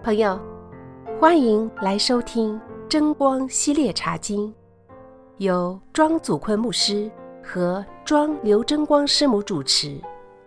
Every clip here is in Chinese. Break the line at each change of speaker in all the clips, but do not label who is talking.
朋友，欢迎来收听真光系列茶经，由庄祖坤牧师和庄刘真光师母主持。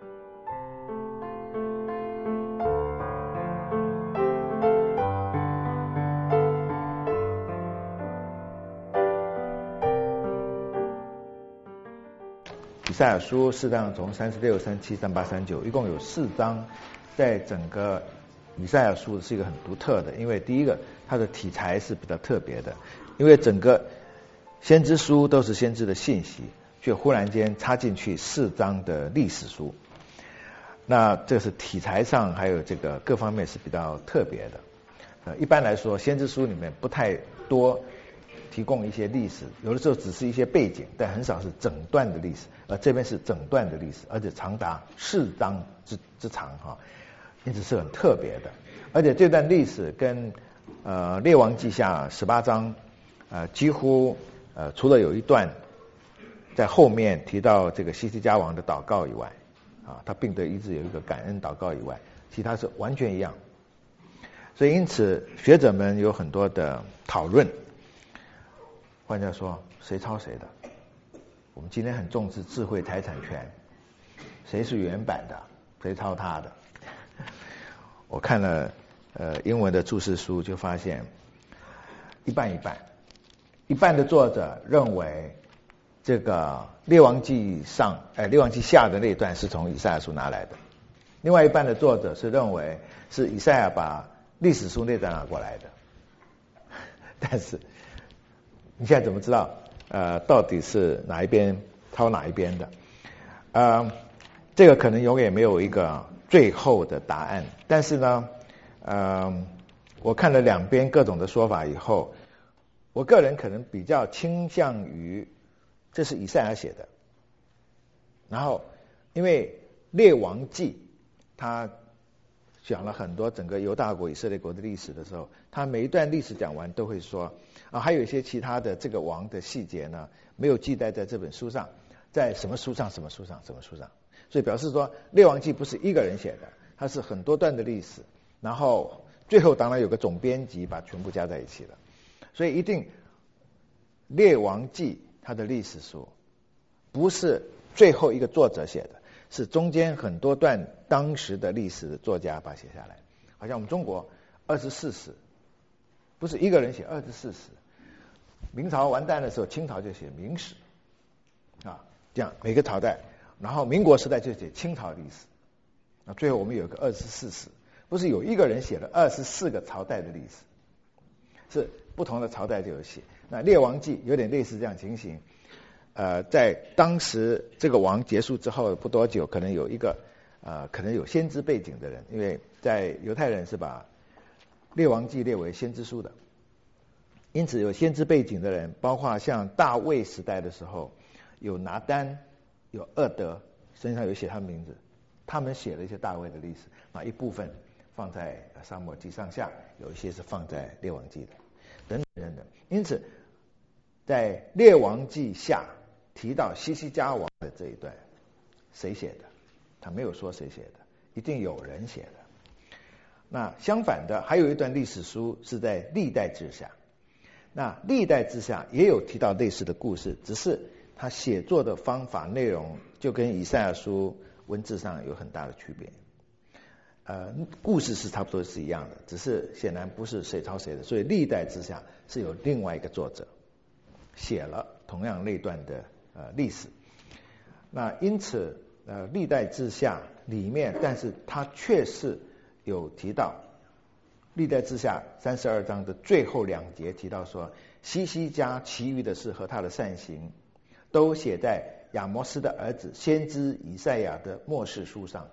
以赛亚书4章从36、37、38、39，一共有4章，在整个以赛亚书是一个很独特的，因为第一个它的题材是比较特别的，因为整个先知书都是先知的信息，却忽然间插进去4章的历史书，那这是题材上还有这个各方面是比较特别的。一般来说先知书里面不太多提供一些历史，有的时候只是一些背景，但很少是整段的历史，而这边是整段的历史，而且长达4章之长哈，因此是很特别的。而且这段历史跟列王记下18章几乎除了有一段在后面提到这个西西家王的祷告以外他病得医治有一个感恩祷告以外，其他是完全一样。所以因此学者们有很多的讨论，换句话说，谁抄谁的？我们今天很重视智慧财产权，谁是原版的？谁抄他的？我看了英文的注释书，就发现一半一半，一半的作者认为这个列王记下的那一段是从以赛亚书拿来的，另外一半的作者是认为是以赛亚把历史书那段拿过来的。但是你现在怎么知道到底是哪一边抄哪一边的？这个可能永远没有一个最后的答案。但是呢，我看了两边各种的说法以后，我个人可能比较倾向于这是以赛亚写的。然后因为列王记他讲了很多整个犹大国以色列国的历史的时候，他每一段历史讲完都会说还有一些其他的这个王的细节呢没有记载在这本书上，在什么书上什么书上什么书上，所以表示说列王记不是一个人写的，它是很多段的历史，然后最后当然有个总编辑把全部加在一起了。所以一定列王记它的历史书不是最后一个作者写的，是中间很多段当时的历史的作家把它写下来。好像我们中国24史不是一个人写24史，明朝完蛋的时候清朝就写明史这样每个朝代，然后民国时代就写清朝历史，最后我们有个24史，不是有一个人写了24个朝代的历史，是不同的朝代就有写。那列王记有点类似这样情形，在当时这个王结束之后不多久，可能有一个可能有先知背景的人，因为在犹太人是把列王记列为先知书的，因此有先知背景的人，包括像大卫时代的时候有拿单有俄德，身上有写他们名字，他们写了一些大卫的历史，一部分放在撒母耳记上下，有一些是放在列王记的等等的。因此在列王记下提到西西家王的这一段谁写的？他没有说谁写的，一定有人写的。那相反的还有一段历史书是在历代志下，那历代志下也有提到类似的故事，只是他写作的方法内容就跟以赛亚书文字上有很大的区别。故事是差不多是一样的，只是显然不是谁抄谁的，所以历代志下是有另外一个作者写了同样那段的历史。那因此历代志下里面，但是他确实有提到历代志下32章的最后2节提到说，西西家其余的事和他的善行都写在亚摩斯的儿子先知以赛亚的末世书上。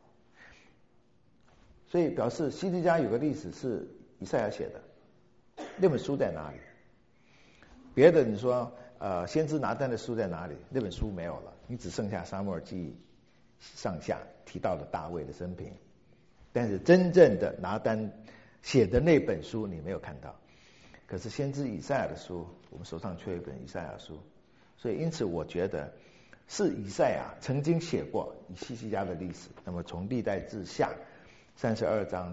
所以表示西西家有个历史是以赛亚写的，那本书在哪里？别的你说先知拿单的书在哪里？那本书没有了，你只剩下撒母耳记上下提到了大卫的生平，但是真正的拿单写的那本书你没有看到。可是先知以赛亚的书，我们手上却有一本以赛亚书，所以因此我觉得是以赛亚曾经写过以西西家的历史。那么从历代志下32章的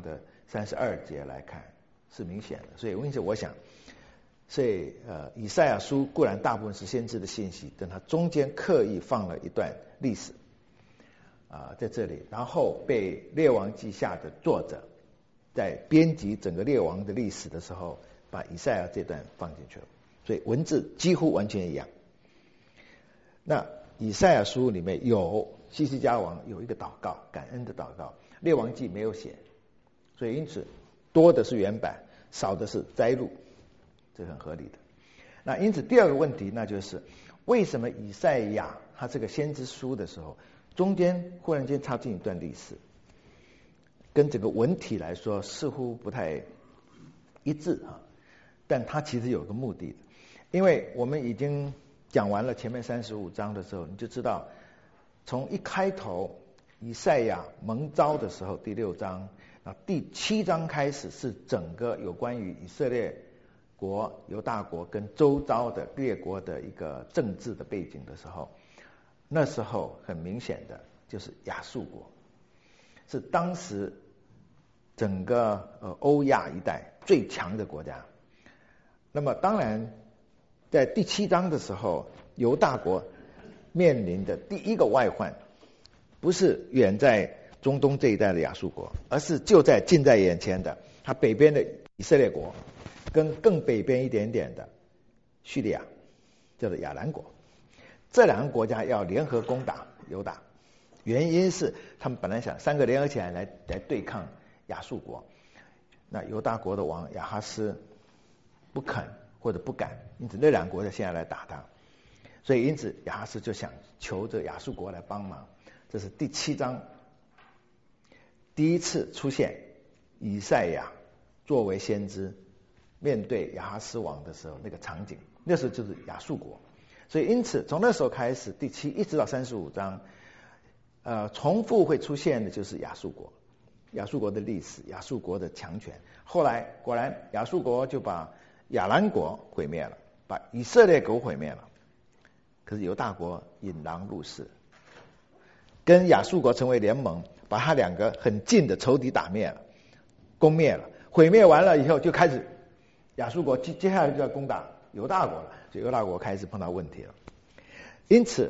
32节来看是明显的。所以因此我想，所以以赛亚书固然大部分是先知的信息，但它中间刻意放了一段历史在这里，然后被列王记下的作者在编辑整个列王的历史的时候，把以赛亚这段放进去了，所以文字几乎完全一样。那以赛亚书里面有希西家王有一个祷告，感恩的祷告，列王记没有写，所以因此多的是原版，少的是摘录，这很合理的。那因此第二个问题，那就是为什么以赛亚他这个先知书的时候，中间忽然间插进一段历史，跟整个文体来说似乎不太一致但它其实有个目的的，因为我们已经讲完了前面35章的时候，你就知道从一开头以赛亚蒙召的时候第6章，第7章开始是整个有关于以色列国、犹大国跟周遭的列国的一个政治的背景的时候，那时候很明显的就是亚述国是当时整个欧亚一带最强的国家。那么当然在第7章的时候，犹大国面临的第一个外患不是远在中东这一带的亚述国，而是就在近在眼前的它北边的以色列国跟更北边一点点的叙利亚，叫做亚兰国。这两个国家要联合攻打犹大，原因是他们本来想3个联合起来对抗亚述国，那犹大国的王亚哈斯不肯或者不敢，因此那两个国家现在来打他，所以因此亚哈斯就想求着亚述国来帮忙。这是第7章第一次出现以赛亚作为先知面对亚哈斯王的时候那个场景，那时候就是亚述国。所以因此从那时候开始，第7一直到35章重复会出现的就是亚述国，亚述国的历史，亚述国的强权。后来果然亚述国就把亚兰国毁灭了，把以色列国毁灭了，可是犹大国引狼入室，跟亚述国成为联盟，把他两个很近的仇敌打灭了，攻灭了，毁灭完了以后就开始亚述国接下来就要攻打犹大国了，所以犹大国开始碰到问题了。因此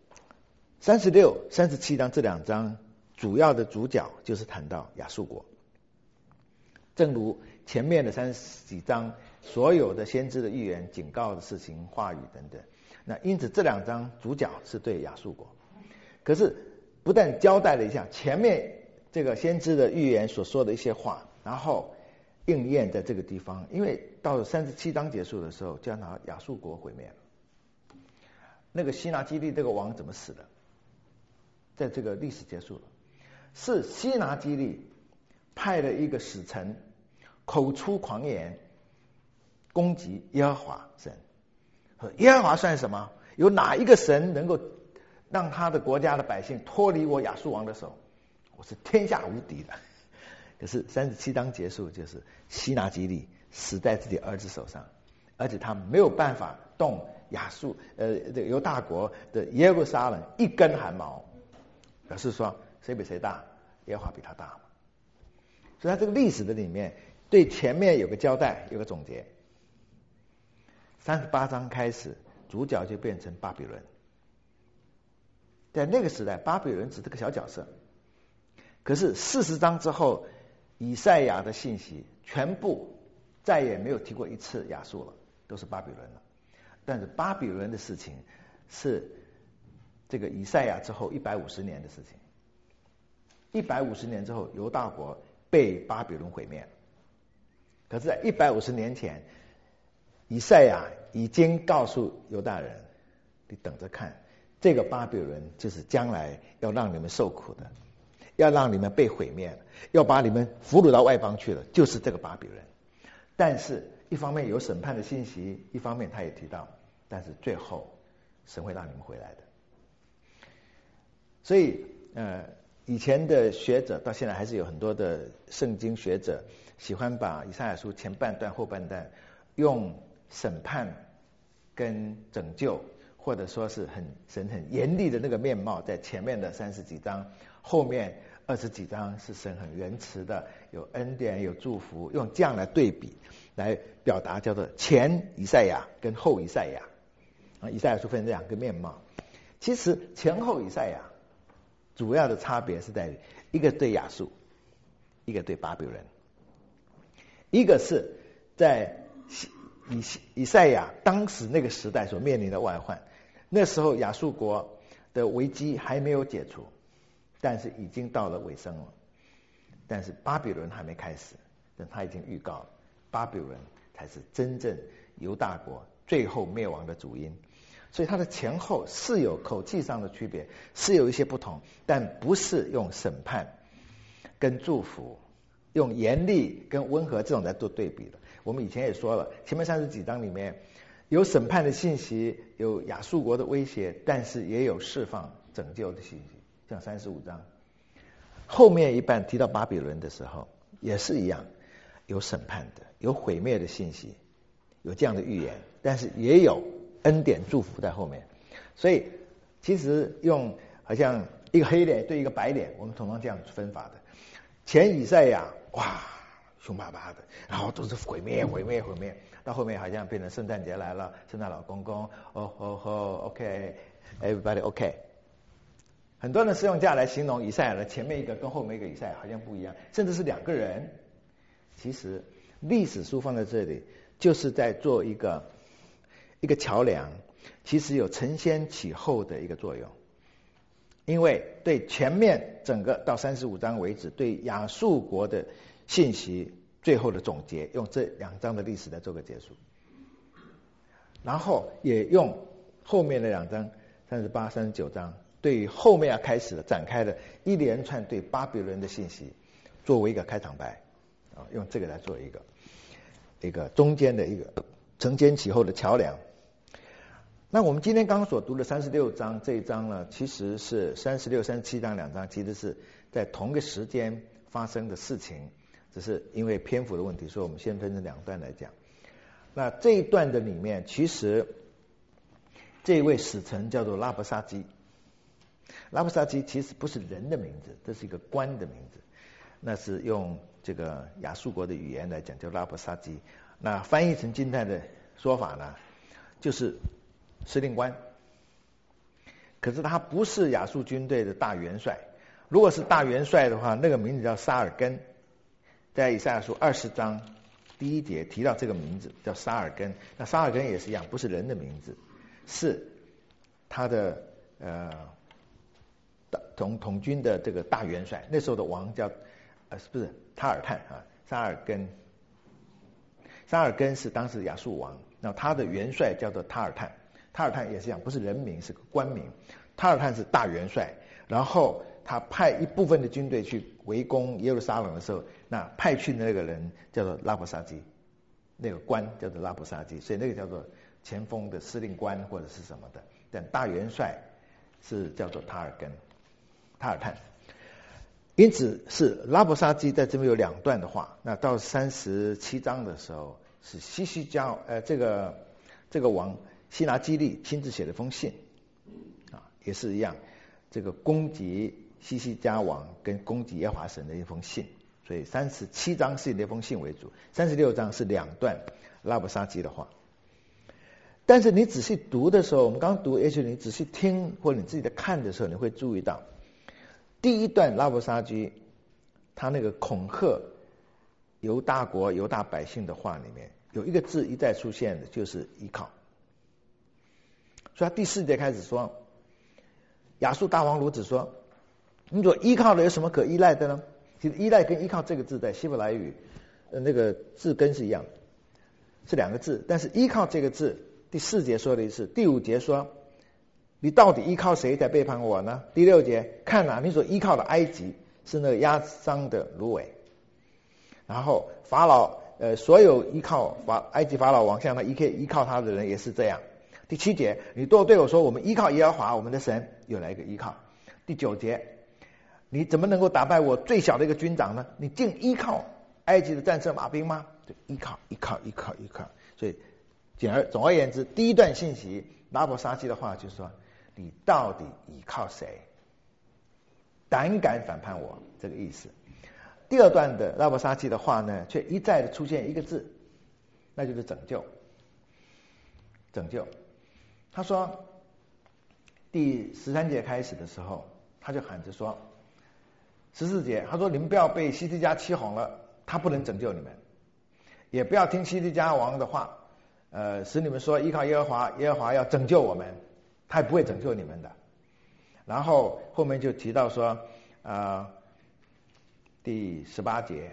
36、37章这2章主要的主角就是谈到亚述国，正如前面的30几章所有的先知的预言、警告的事情、话语等等。那因此这2章主角是对亚述国，可是不但交代了一下前面这个先知的预言所说的一些话，然后应验在这个地方，因为到了37章结束的时候，就要拿亚述国毁灭了。那个西拿基立这个王怎么死的？在这个历史结束了，是西拿基立派了一个使臣口出狂言，攻击耶和华神。耶和华算什么？有哪一个神能够让他的国家的百姓脱离我亚述王的手？我是天下无敌的。可是37章结束，就是西拿基立死在自己儿子手上，而且他没有办法动亚述这个犹大国的耶路撒冷一根汗毛，表示说谁比谁大？耶和华比他大。所以他这个历史的里面对前面有个交代，有个总结。38章开始，主角就变成巴比伦。在那个时代，巴比伦只是个小角色。可是40章之后，以赛亚的信息全部再也没有提过一次亚述了，都是巴比伦了。但是巴比伦的事情是这个以赛亚之后150年的事情。150年之后，犹大国被巴比伦毁灭了。可是在150年前，以赛亚已经告诉犹大人，你等着看，这个巴比伦就是将来要让你们受苦的，要让你们被毁灭了，要把你们俘虏到外邦去了，就是这个巴比伦。但是一方面有审判的信息，一方面他也提到，但是最后神会让你们回来的。所以以前的学者到现在还是有很多的圣经学者喜欢把以赛亚书前半段后半段用审判跟拯救，或者说是神很严厉的那个面貌在前面的30几章，后面 20几章是神很仁慈的，有恩典有祝福，用这样来对比来表达叫做前以赛亚跟后以赛亚以赛亚书分两个面貌。其实前后以赛亚主要的差别是在于一个对亚述，一个对巴比伦。一个是在以赛亚当时那个时代所面临的外患，那时候亚述国的危机还没有解除，但是已经到了尾声了。但是巴比伦还没开始，但他已经预告了，巴比伦才是真正犹大国最后灭亡的主因。所以它的前后是有口气上的区别，是有一些不同，但不是用审判跟祝福，用严厉跟温和这种来做对比的。我们以前也说了，前面30几章里面有审判的信息，有亚述国的威胁，但是也有释放拯救的信息，像35章。后面一半提到巴比伦的时候也是一样，有审判的，有毁灭的信息，有这样的预言，但是也有恩典祝福在后面。所以其实用好像一个黑脸对一个白脸，我们通常这样分法的。前以赛亚哇凶巴巴的，然后都是毁灭，到后面好像变成圣诞节来了，圣诞老公公OK everybody OK。很多人是用这样来形容以赛亚的，前面一个跟后面一个以赛亚好像不一样，甚至是两个人。其实历史书放在这里就是在做一个桥梁，其实有承先启后的一个作用。因为对前面整个到35章为止对亚述国的信息最后的总结，用这2章的历史来做个结束，然后也用后面的2章38、39章对于后面要开始的展开的一连串对巴比伦的信息作为一个开场白用这个来做一个中间的一个承先启后的桥梁。那我们今天刚刚所读的36章这一章呢，其实是36、37章2章其实是在同个时间发生的事情，只是因为篇幅的问题，所以我们先分成2段来讲。那这一段的里面，其实这一位使臣叫做拉伯沙基。拉伯沙基其实不是人的名字，这是一个官的名字，那是用这个亚述国的语言来讲叫拉伯沙基。那翻译成今天的说法呢，就是司令官。可是他不是亚述军队的大元帅，如果是大元帅的话，那个名字叫沙尔根，在以赛亚书20章第1节提到这个名字叫沙尔根。那沙尔根也是一样，不是人的名字，是他的统军的这个大元帅。那时候的王叫不是塔尔探沙尔根。沙尔根是当时亚述王，那他的元帅叫做塔尔探。塔尔探也是一样，不是人名，是个官名。塔尔探是大元帅，然后他派一部分的军队去围攻耶路撒冷的时候，那派去的那个人叫做拉伯沙基，那个官叫做拉伯沙基，所以那个叫做前锋的司令官或者是什么的。但大元帅是叫做塔尔探。因此是拉伯沙基在这边有2段的话。那到37章的时候，是西西家这个王西拿基利亲自写了封信也是一样，这个攻击西西家王跟攻击耶和华神的一封信。所以37章是以那封信为主，36章是2段拉伯沙基的话。但是你仔细读的时候，我们刚读，也许你仔细听或者你自己在看的时候，你会注意到第1段拉伯沙基他那个恐吓犹大国犹大百姓的话里面，有一个字一再出现的，就是依靠。所以他第4节开始说，亚述大王如此说，你所依靠的有什么可依赖的呢？其实依赖跟依靠这个字在希伯来语那个字根是一样的，是2个字，但是依靠这个字第4节说的一次，第5节说你到底依靠谁在背叛我呢？第6节看你所依靠的埃及是那个压伤的芦苇。然后法老所有依靠埃及法老王向他依靠他的人也是这样。第7节你都对我说我们依靠耶和华我们的神，又来一个依靠。第9节你怎么能够打败我最小的一个军长呢？你竟依靠埃及的战车马兵吗？就依靠。所以总而言之，第1段信息拉伯沙基的话就是说，你到底依靠谁？ 胆敢反叛我，这个意思。第二段的拉伯沙基的话呢，却一再的出现一个字，那就是拯救。拯救。他说第13节开始的时候，他就喊着说，14节他说你们不要被西底家欺哄了，他不能拯救你们，也不要听西底家王的话，使你们说依靠耶和华，耶和华要拯救我们，他也不会拯救你们的。然后后面就提到说第18节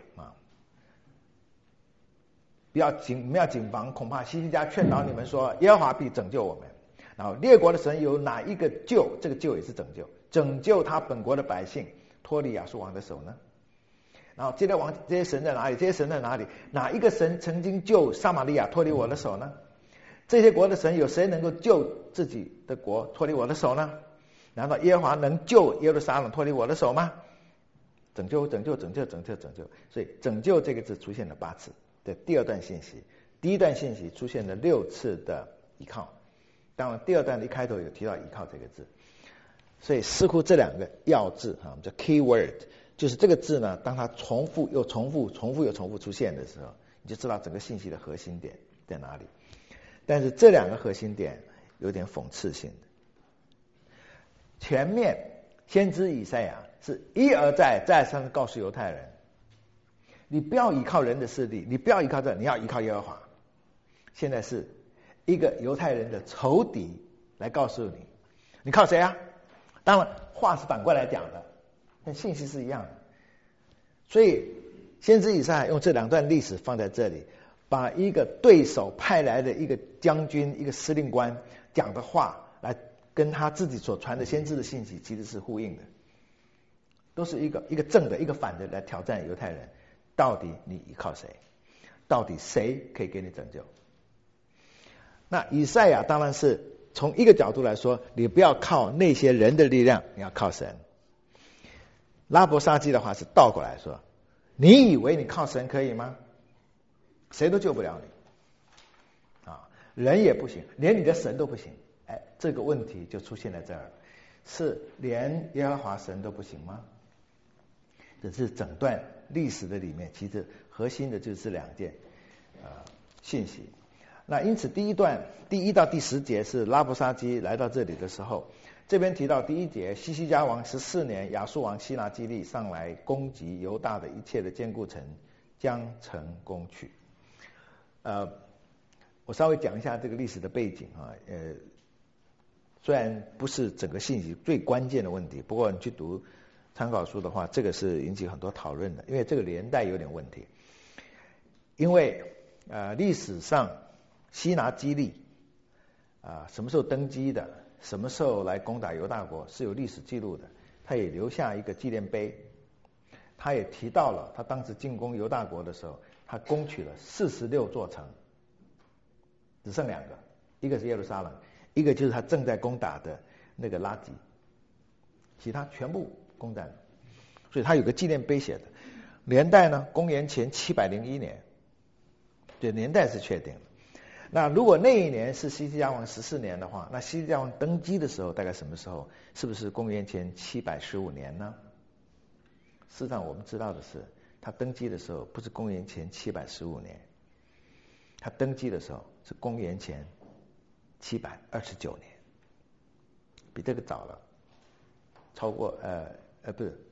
不要谨防，恐怕西底家劝导你们说耶和华必拯救我们。然后列国的神有哪一个救，这个救也是拯救，拯救他本国的百姓脱离亚述王的手呢？然后这些神在哪里？这些神在哪里？哪一个神曾经救撒玛利亚脱离我的手呢？这些国的神有谁能够救自己的国脱离我的手呢？难道耶和华能救耶路撒冷脱离我的手吗？拯救，拯救，拯救，拯救，拯救。所以拯救这个字出现了8次的第二段信息，第一段信息出现了6次的依靠。当然第二段的一开头有提到依靠这个字，所以似乎这两个要字我们叫 key word， 就是这个字呢，当它重复又重复出现的时候，你就知道整个信息的核心点在哪里。但是这两个核心点有点讽刺性的，前面先知以赛亚是一而再再三的告诉犹太人，你不要依靠人的势力，你不要依靠这，你要依靠耶和华。现在是一个犹太人的仇敌来告诉你，你靠谁啊？当然话是反过来讲的，但信息是一样的。所以先知以赛亚用这两段历史放在这里，把一个对手派来的一个将军、一个司令官讲的话来跟他自己所传的先知的信息其实是呼应的，都是一个正的一个反的来挑战犹太人，到底你依靠谁？到底谁可以给你拯救？那以赛亚当然是从一个角度来说，你不要靠那些人的力量，你要靠神。拉伯沙基的话是倒过来说，你以为你靠神可以吗？谁都救不了你人也不行，连你的神都不行。这个问题就出现在这儿，是连耶和华神都不行吗？这是整段历史的里面，其实核心的就是这两件信息。那因此第一段第1到第10节是拉伯沙基来到这里的时候，这边提到第1节，西西家王14年，亚述王西拿基立上来攻击犹大的一切的坚固城，将城攻取。我稍微讲一下这个历史的背景虽然不是整个信息最关键的问题，不过你去读参考书的话，这个是引起很多讨论的，因为这个年代有点问题。因为历史上西拿基立什么时候登基的，什么时候来攻打犹大国是有历史记录的，他也留下一个纪念碑，他也提到了他当时进攻犹大国的时候，他攻取了46座城，只剩2个，一个是耶路撒冷，一个就是他正在攻打的那个拉吉，其他全部攻占了。所以他有个纪念碑写的年代呢，公元前701年，对，年代是确定的。那如果那一年是西西家王14年的话，那西西家王登基的时候大概什么时候？是不是公元前715年呢？事实上我们知道的是，他登基的时候不是公元前715年，他登基的时候是公元前729年，比这个早了，超过不是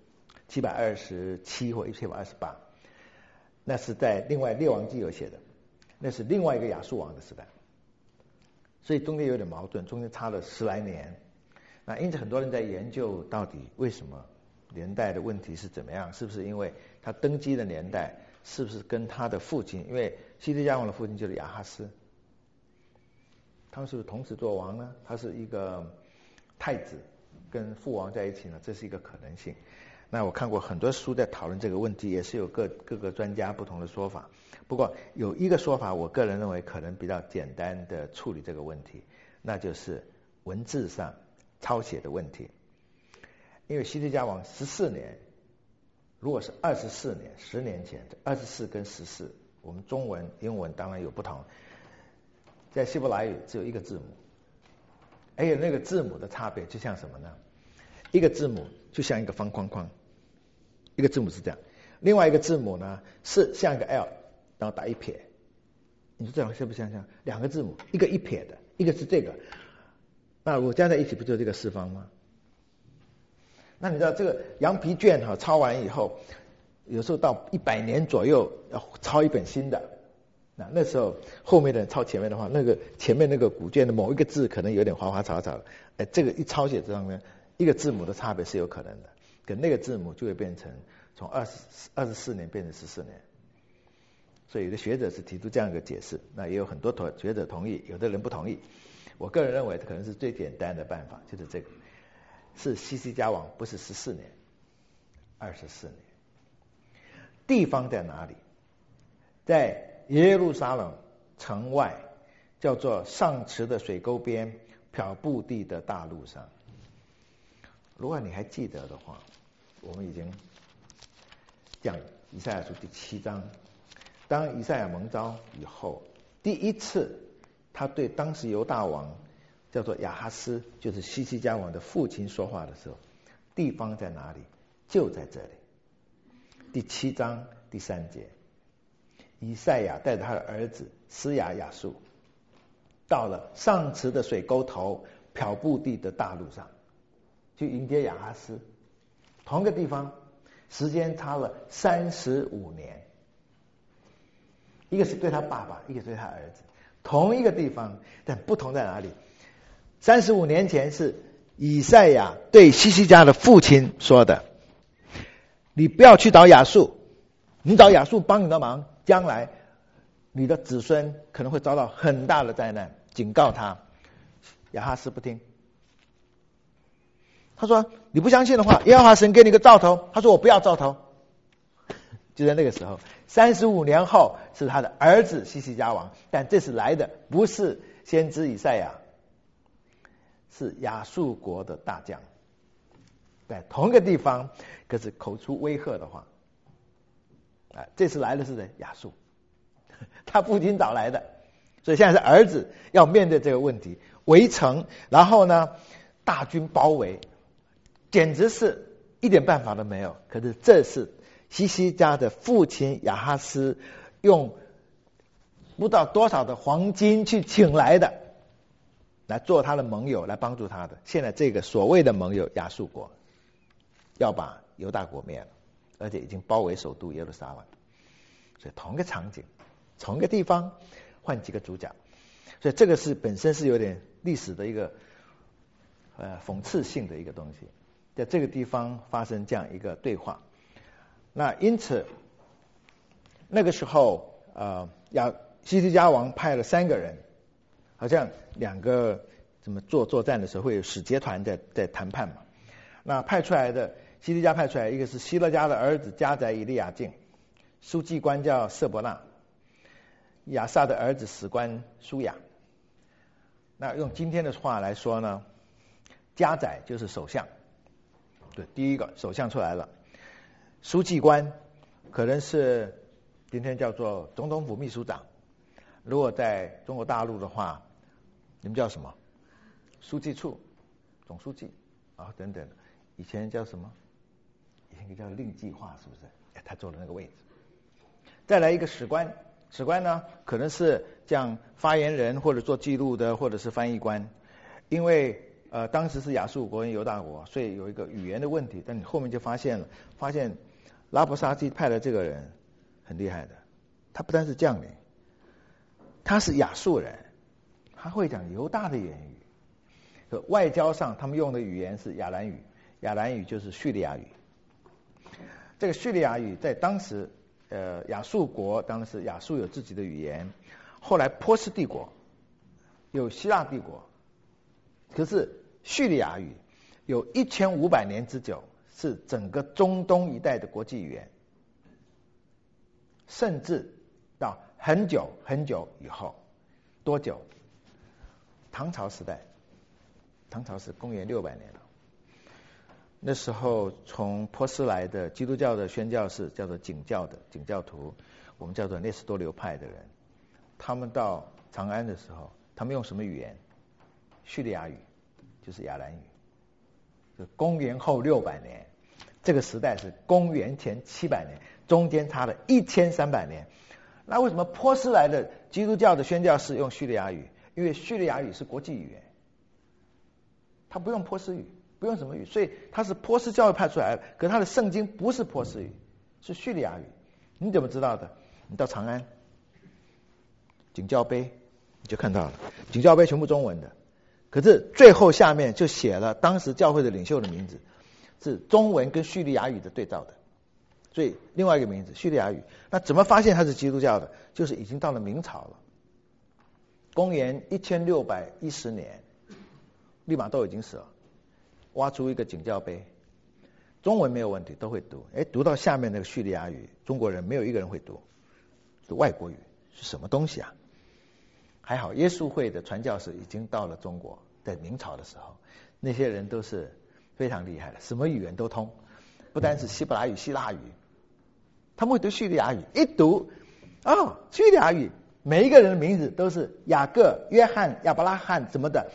727或728，那是在另外列王纪有写的，那是另外一个亚述王的时代，所以中间有点矛盾，中间差了10来年。那因此很多人在研究到底为什么年代的问题是怎么样，是不是因为他登基的年代是不是跟他的父亲，因为西西家王的父亲就是亚哈斯，他们是不是同时做王呢？他是一个太子跟父王在一起呢，这是一个可能性。那我看过很多书在讨论这个问题，也是有各个专家不同的说法。不过有一个说法，我个人认为可能比较简单的处理这个问题，那就是文字上抄写的问题。因为西西家王14年，如果是24年，10年前，24跟14，我们中文、英文当然有不同，在希伯来语只有一个字母，而且那个字母的差别就像什么呢？ 一个字母就像一个方框框，一个字母是这样，另外一个字母呢是像一个 L， 然后打一撇。你说这样像不像？两个字母，一个一撇的，一个是这个，那如果加在一起不就是这个四方吗？那你知道这个羊皮卷抄完以后，有时候到100年左右要抄一本新的，那时候后面的人抄前面的话，那个前面那个古卷的某一个字可能有点花花草草的，这个一抄写这上面一个字母的差别是有可能的，可那个字母就会变成从24年变成14年。所以有的学者是提出这样一个解释，那也有很多学者同意，有的人不同意。我个人认为可能是最简单的办法，就是这个是西西家王，不是14年，24年。地方在哪里？在耶路撒冷城外，叫做上池的水沟边，漂布地的大路上。如果你还记得的话，我们已经讲以赛亚书第7章，当以赛亚蒙召以后，第一次他对当时犹大王叫做亚哈斯，就是西西家王的父亲说话的时候，地方在哪里？就在这里。第7章第3节，以赛亚带着他的儿子施雅雅述，到了上池的水沟头，漂布地的大路上，去迎接亚哈斯。同一个地方，时间差了35年，一个是对他爸爸，一个对他儿子，同一个地方，但不同在哪里？35年前是以赛亚对西西家的父亲说的，你不要去找亚述，你找亚述帮你的忙，将来你的子孙可能会遭到很大的灾难，警告他。亚哈斯不听，他说你不相信的话，耶和华神给你个兆头，他说我不要兆头。就在那个时候，35年后是他的儿子西西家王，但这次来的不是先知以赛亚，是亚述国的大将，在同一个地方，可是口出威吓的话。这次来的是谁？亚述，他父亲找来的，所以现在是儿子要面对这个问题，围城，然后呢，大军包围，简直是一点办法都没有。可是这是西西家的父亲亚哈斯用不知道多少的黄金去请来的，来做他的盟友，来帮助他的。现在这个所谓的盟友亚述国要把犹大国灭了，而且已经包围首都耶路撒冷。所以同一个场景，同一个地方，换几个主角。所以这个是本身是有点历史的一个讽刺性的一个东西，在这个地方发生这样一个对话。那因此那个时候西西家王派了3个人，好像2个怎么作战的时候会有使节团在谈判嘛。那派出来的西西家派出来，一个是希勒家的儿子迦载以利亚敬，书记官叫舍伯纳，亚萨的儿子史官舒雅。那用今天的话来说呢，迦载就是首相，对，第一个首相出来了。书记官可能是今天叫做总统府秘书长，如果在中国大陆的话，你们叫什么？书记处总书记等等。以前叫什么？以前叫令计划，是不是？他坐的那个位置。再来一个史官，史官呢可能是这样发言人，或者做记录的，或者是翻译官。因为当时是亚述国跟犹大国，所以有一个语言的问题。但你后面就发现拉伯沙基派的这个人很厉害的，他不但是将领，他是亚述人，他会讲犹大的言语。外交上他们用的语言是亚兰语，亚兰语就是叙利亚语。这个叙利亚语在当时亚述国当时亚述有自己的语言，后来波斯帝国有希腊帝国，可是叙利亚语有1500年之久，是整个中东一带的国际语言，甚至到很久很久以后，多久？唐朝时代，唐朝是公元600年了。那时候从波斯来的基督教的宣教士叫做景教徒，我们叫做聂斯多流派的人，他们到长安的时候，他们用什么语言？叙利亚语，就是亚兰语， 是公元后600年，这个时代是公元前700年，中间差了1300年。那为什么波斯来的基督教的宣教士用叙利亚语？因为叙利亚语是国际语言，他不用波斯语，不用什么语，所以他是波斯教会派出来的。可是他的圣经不是波斯语，是叙利亚语。你怎么知道的？你到长安景教碑你就看到了，景教碑全部中文的，可是最后下面就写了当时教会的领袖的名字，是中文跟叙利亚语的对照的，所以另外一个名字叙利亚语。那怎么发现他是基督教的？就是已经到了明朝了，公元1610年，利玛窦已经死了，挖出一个景教碑，中文没有问题，都会读。读到下面那个叙利亚语，中国人没有一个人会读，是外国语，是什么东西啊？还好耶稣会的传教士已经到了中国，在明朝的时候，那些人都是非常厉害的，什么语言都通，不单是希伯来语、希腊语，他们会读叙利亚语，一读叙利亚语，每一个人的名字都是雅各、约翰、亚伯拉罕什么的，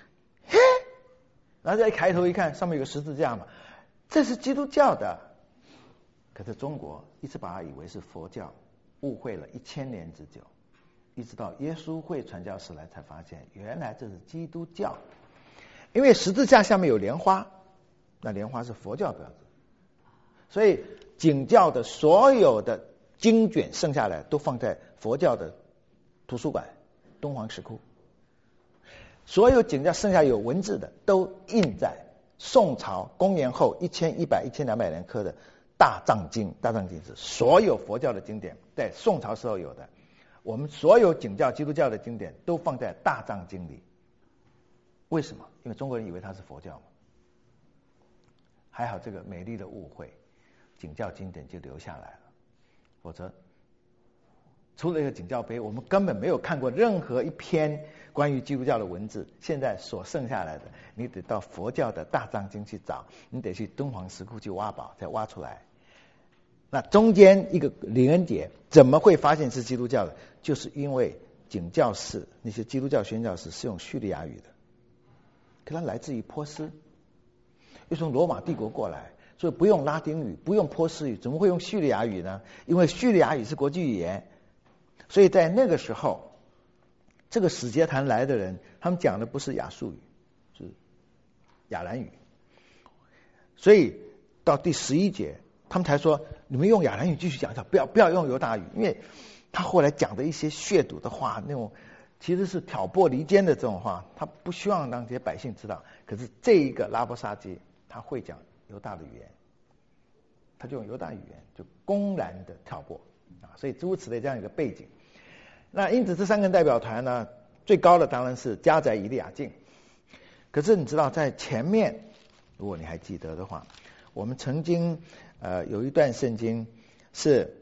然后再一抬头一看，上面有个十字架嘛，这是基督教的。可是中国一直把它以为是佛教，误会了1000年之久，一直到耶稣会传教士来才发现，原来这是基督教。因为十字架下面有莲花，那莲花是佛教标志，所以景教的所有的经卷剩下来都放在佛教的图书馆敦煌石窟，所有景教剩下有文字的都印在宋朝公元后1100、1200年刻的大藏经。大藏经是所有佛教的经典在宋朝时候有的，我们所有景教基督教的经典都放在大藏经里。为什么？因为中国人以为它是佛教嘛。还好这个美丽的误会，景教经典就留下来了，否则除了一个景教碑，我们根本没有看过任何一篇关于基督教的文字。现在所剩下来的，你得到佛教的大藏经去找，你得去敦煌石窟去挖宝，再挖出来。那中间一个灵恩节怎么会发现是基督教的？就是因为景教士那些基督教宣教士是用叙利亚语的，可它来自于波斯，又从罗马帝国过来，所以不用拉丁语，不用波斯语，怎么会用叙利亚语呢？因为叙利亚语是国际语言，所以在那个时候，这个使节团来的人，他们讲的不是亚述语，是亚兰语。所以到第11节，他们才说你们用亚兰语继续讲，不要用犹大语，因为他后来讲的一些亵渎的话，那种其实是挑拨离间的这种话，他不希望让这些百姓知道。可是这一个拉伯沙基他会讲犹大的语言，他就用犹大语言就公然的挑拨所以诸如此类这样一个背景。那因此这3个代表团呢，最高的当然是家宰以利亚敬。可是你知道在前面，如果你还记得的话，我们曾经有一段圣经是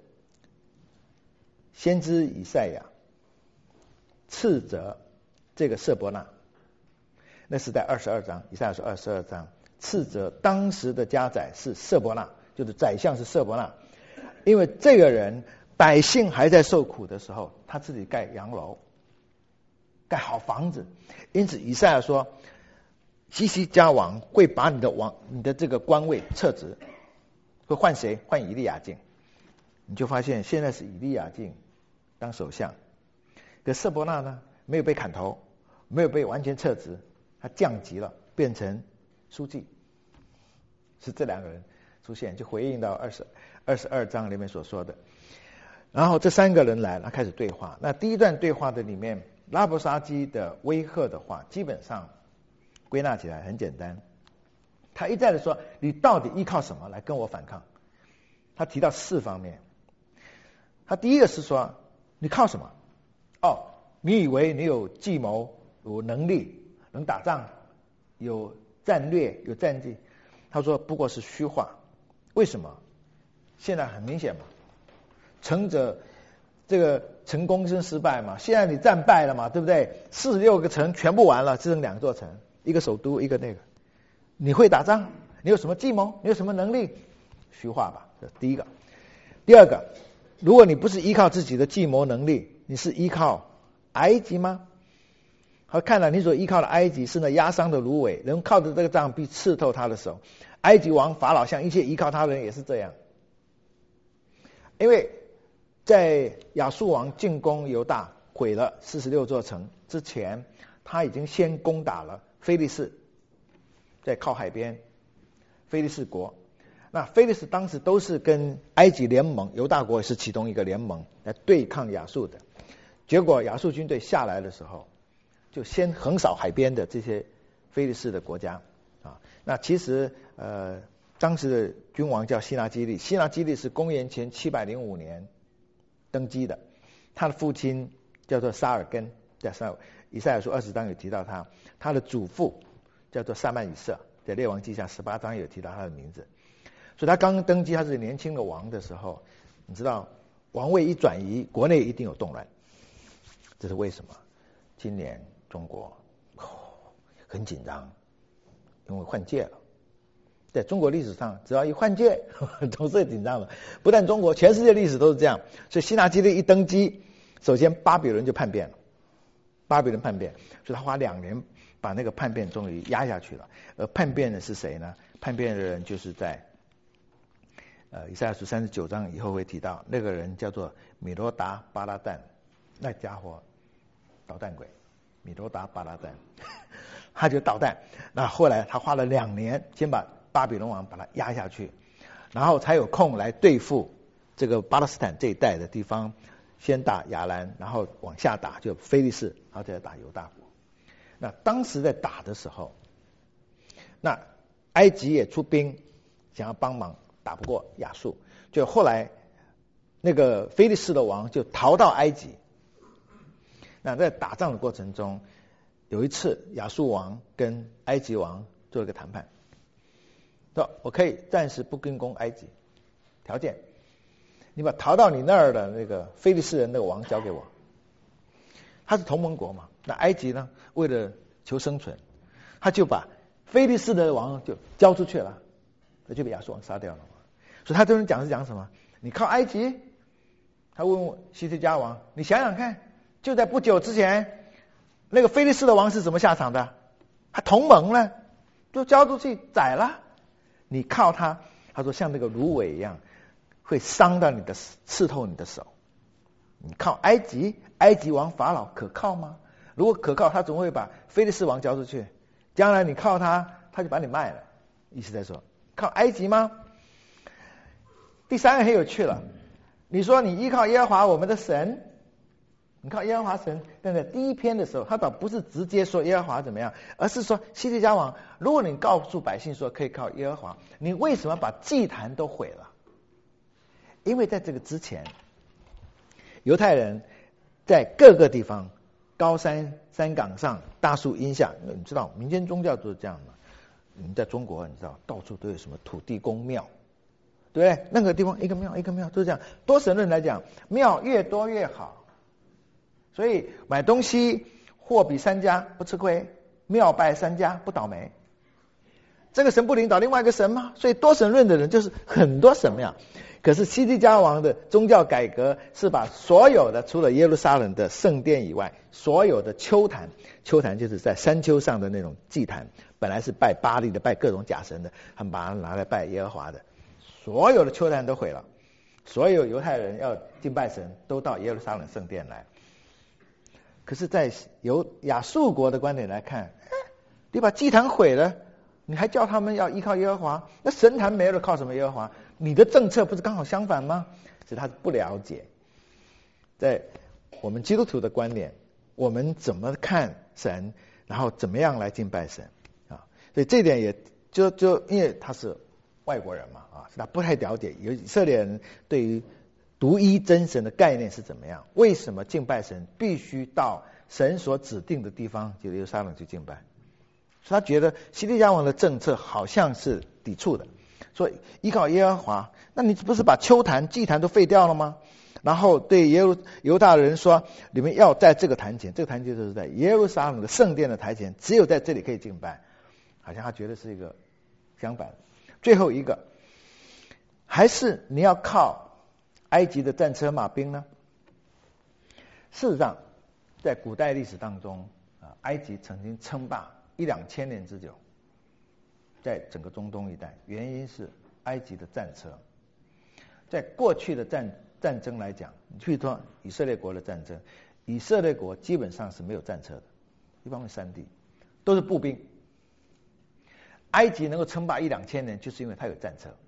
先知以赛亚斥责这个舍伯那，那是在22章，以赛亚书22章斥责当时的家宰是舍伯那，就是宰相是舍伯那，因为这个人百姓还在受苦的时候，他自己盖洋楼，盖好房子，因此以赛亚说西西家王会把你的这个官位撤职，会换谁？换以利亚敬。你就发现现在是以利亚敬当首相，可舍伯那呢没有被砍头，没有被完全撤职，他降级了，变成书记。是这2个人出现，就回应到22章里面所说的。然后这3个人来了，开始对话。那第一段对话的里面，拉伯沙基的威吓的话，基本上归纳起来很简单。他一再的说，你到底依靠什么来跟我反抗？他提到4方面。他第一个是说，你靠什么？你以为你有计谋、有能力、能打仗、有战略、有战绩？他说不过是虚话。为什么？现在很明显嘛，成者这个成功跟失败嘛，现在你战败了嘛，对不对？46个城全部完了，只剩2座城，一个首都，一个那个。你会打仗？你有什么计谋？你有什么能力？虚话吧，这是第一个。第二个，如果你不是依靠自己的计谋能力，你是依靠埃及吗？ 好，看来你所依靠的埃及是那压伤的芦苇，人靠着这个杖必刺透他的手。埃及王法老向一切依靠他的人也是这样。因为在亚述王进攻犹大毁了46座城之前，他已经先攻打了非利士，在靠海边非利士国。那非利士当时都是跟埃及联盟，犹大国也是其中一个联盟来对抗亚述的。结果亚述军队下来的时候，就先横扫海边的这些非利士的国家啊。那其实当时的君王叫希拿基利，希拿基利是公元前705年登基的，他的父亲叫做沙尔根，在以赛亚书20章有提到他，他的祖父叫做撒曼以色，在列王记下18章有提到他的名字。所以他刚登基，他是年轻的王的时候，你知道王位一转移，国内一定有动乱，这是为什么？今年中国很紧张，因为换届了。在中国历史上，只要一换届，总是紧张的。不但中国，全世界历史都是这样。所以希拿基利一登基，首先巴比伦就叛变了，巴比伦叛变，所以他花2年把那个叛变终于压下去了。而叛变的是谁呢？叛变的人就是在以赛亚书39章以后会提到，那个人叫做米罗达巴拉旦，那家伙捣蛋鬼，米罗达巴拉旦，他就捣蛋。那后来他花了2年，先把巴比伦王把他压下去，然后才有空来对付这个巴勒斯坦这一带的地方，先打亚兰，然后往下打就非利士，然后再打犹大国。那当时在打的时候，那埃及也出兵想要帮忙，打不过亚述，就后来那个非利士的王就逃到埃及。那在打仗的过程中，有一次亚述王跟埃及王做了个谈判，说我可以暂时不进攻埃及，条件你把逃到你那儿的那个非利士人的王交给我。他是同盟国嘛，那埃及呢为了求生存，他就把非利士的王就交出去了，那就被亚述王杀掉了嘛。所以他这人讲是讲什么？你靠埃及？他问西西家王，你想想看，就在不久之前，那个非利士的王是什么下场的？他同盟了，就交出去宰了。你靠他，他说像那个芦苇一样，会伤到你的，刺透你的手。你靠埃及，埃及王法老可靠吗？如果可靠，他总会把非利士王交出去。将来你靠他，他就把你卖了。意思在说，靠埃及吗？第三个很有趣了，你说你依靠耶和华我们的神，你靠耶和华神，但在第一篇的时候，他倒不是直接说耶和华怎么样，而是说西西家王，如果你告诉百姓说可以靠耶和华，你为什么把祭坛都毁了？因为在这个之前，犹太人在各个地方，高山山岗上、大树荫下，你知道民间宗教都是这样的。你们在中国，你知道到处都有什么土地公庙，对不对？那个地方一个庙一个庙都是这样。多神论来讲，庙越多越好，所以买东西货比三家不吃亏，庙拜三家不倒霉。这个神不领导另外一个神吗？所以多神论的人就是很多神庙。可是西西家王的宗教改革是把所有的除了耶路撒冷的圣殿以外，所有的丘坛就是在山丘上的那种祭坛，本来是拜巴力的，拜各种假神的，他们把它拿来拜耶和华的，所有的丘坛都毁了。所有犹太人要敬拜神都到耶路撒冷圣殿来。可是在亚述国的观点来看，你把祭坛毁了，你还叫他们要依靠耶和华？那神坛没了，靠什么耶和华？你的政策不是刚好相反吗？所以他不了解，在我们基督徒的观点，我们怎么看神，然后怎么样来敬拜神啊？所以这点也就因为他是外国人嘛啊，他不太了解以色列人对于独一真神的概念是怎么样？为什么敬拜神必须到神所指定的地方，就耶路撒冷去敬拜？所以他觉得西西家王的政策好像是抵触的，说依靠耶和华，那你不是把丘坛祭坛都废掉了吗？然后对犹大人说，你们要在这个坛前，这个坛前就是在耶路撒冷的圣殿的台前，只有在这里可以敬拜，好像他觉得是一个相反。最后一个，还是你要靠埃及的战车马兵呢？事实上，在古代历史当中啊， 埃及曾经称霸1-2千年之久，在整个中东一带，原因是埃及的战车。在过去的战争来讲，你去说以色列国的战争，以色列国基本上是没有战车的，一方面山地都是步兵。埃及能够称霸1-2千年，就是因为它有战车，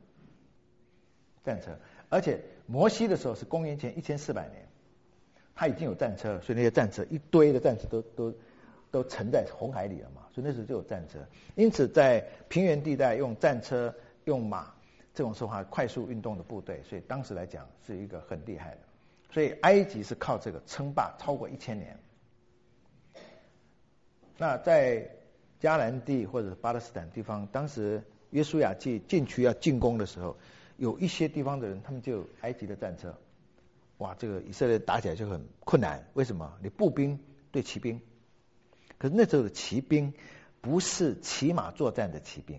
而且摩西的时候是公元前1400年，他已经有战车了，所以那些战车一堆的战车都沉在红海里了嘛，所以那时候就有战车。因此在平原地带用战车用马这种说话快速运动的部队，所以当时来讲是一个很厉害的。所以埃及是靠这个称霸超过1000年。那在迦南地或者巴勒斯坦地方，当时约书亚记进去要进攻的时候，有一些地方的人他们就有埃及的战车，哇，这个以色列打起来就很困难。为什么？你步兵对骑兵，可是那时候的骑兵不是骑马作战的骑兵，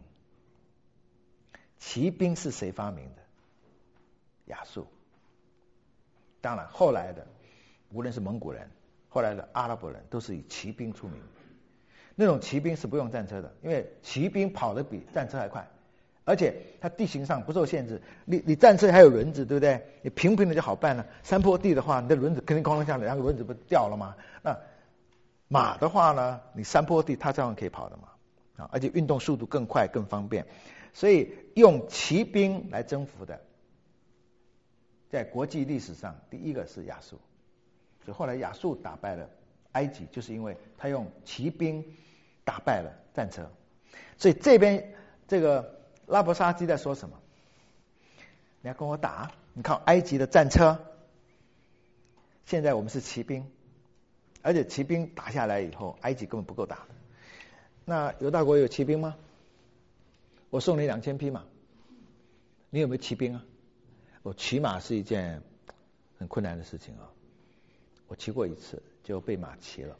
骑兵是谁发明的？亚述。当然后来的无论是蒙古人，后来的阿拉伯人都是以骑兵出名。那种骑兵是不用战车的，因为骑兵跑得比战车还快，而且它地形上不受限制。你战车还有轮子，对不对？你平的就好办了。山坡地的话，你的轮子肯定哐啷下来，然后轮子不掉了吗？那马的话呢，你山坡地它照样可以跑的嘛，而且运动速度更快更方便。所以用骑兵来征服的，在国际历史上第一个是亚述，所以后来亚述打败了埃及，就是因为他用骑兵打败了战车。所以这边这个拉伯沙基在说什么？你要跟我打？你靠埃及的战车，现在我们是骑兵，而且骑兵打下来以后，埃及根本不够打。那犹大国有骑兵吗？我送你2000匹马，你有没有骑兵啊？我骑马是一件很困难的事情啊，我骑过一次就被马骑了，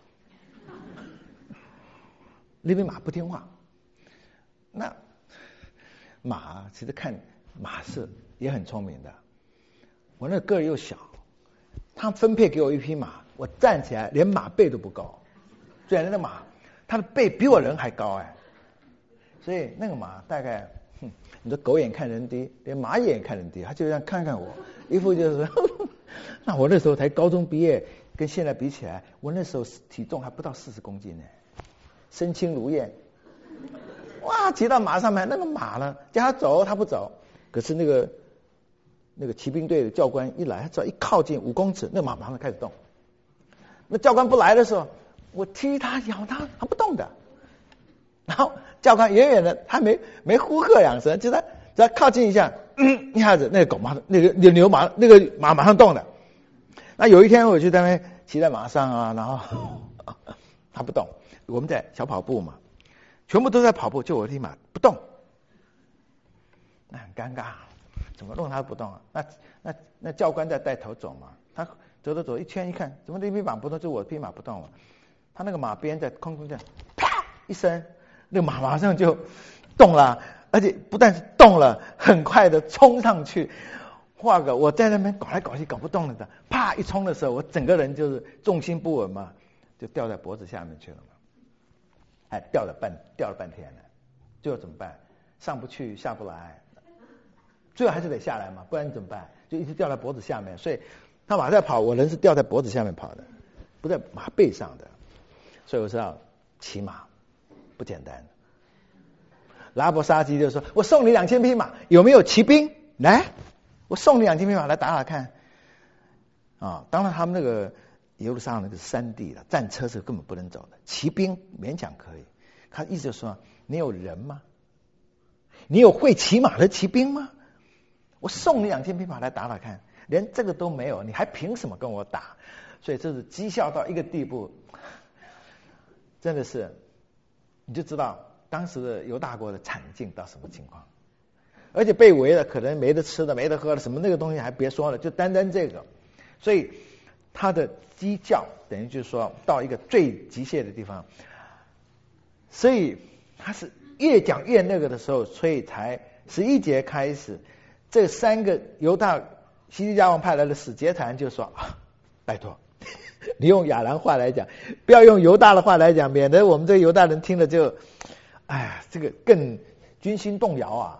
因为马不听话。那马其实看马是也很聪明的，我那个儿又小，他分配给我一匹马，我站起来连马背都不高，虽然那马他的背比我人还高哎，所以那个马大概你说狗眼看人低，连马眼看人低，他就这样看看我，一副就是那我那时候才高中毕业，跟现在比起来，我那时候体重还不到40公斤呢，身轻如燕。哇，骑到马上面，那个马呢，叫他走他不走，可是那个骑兵队的教官一来，他只要一靠近5公尺，那马上开始动。那教官不来的时候，我踢他咬他，他不动的。然后教官远远的，他没呼喝2声，就他只要靠近一下，一下子那个狗马那个牛马那个马马上动的。那有一天我就在那边骑在马上啊，然后他不动，我们在小跑步嘛，全部都在跑步，就我的马不动，那很尴尬，怎么弄他不动啊？那教官在带头走嘛，他走一圈一看，怎么这匹马不动，就我的匹马不动了。他那个马鞭在空中这样啪一声，那个马马上就动了，而且不但是动了，很快的冲上去。我在那边搞来搞去搞不动了的，啪一冲的时候，我整个人就是重心不稳嘛，就掉在脖子下面去了嘛。哎，掉了半天了，最后怎么办？上不去下不来，最后还是得下来嘛，不然你怎么办？就一直掉在脖子下面，所以他马在跑，我人是掉在脖子下面跑的，不在马背上的，所以我知道骑马不简单。拉伯沙基就说：“我送你2000匹马，有没有骑兵？来，我送你2000匹马来打打看。”啊，当然他们那个耶路撒冷那个山地的战车是根本不能走的，骑兵勉强可以。他意思就是说，你有人吗？你有会骑马的骑兵吗？我送你2000匹马来打打看，连这个都没有，你还凭什么跟我打？所以这是讥笑到一个地步，真的是，你就知道当时的犹大国的惨境到什么情况。而且被围了，可能没得吃的，没得喝的，什么那个东西还别说了，就单这个。所以他的讥教等于就是说到一个最极限的地方，所以他是越讲越那个的时候，所以才11节开始，这3个犹大西西家王派来的使节团就说：“拜托， 你用亚兰话来讲，不要用犹大的话来讲，免得我们这个犹大人听了就，哎呀，这个更军心动摇啊。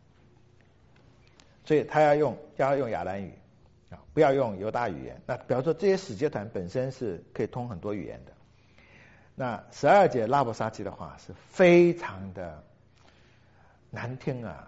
所以他要用亚兰语啊，不要用犹大语言。那比方说这些使节团本身是可以通很多语言的。那12节拉伯沙基的话是非常的难听啊，